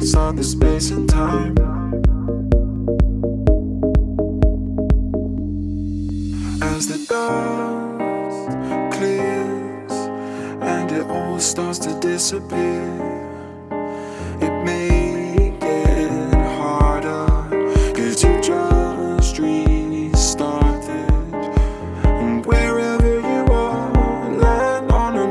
outside the space and time. As the dust clears and it all starts to disappear,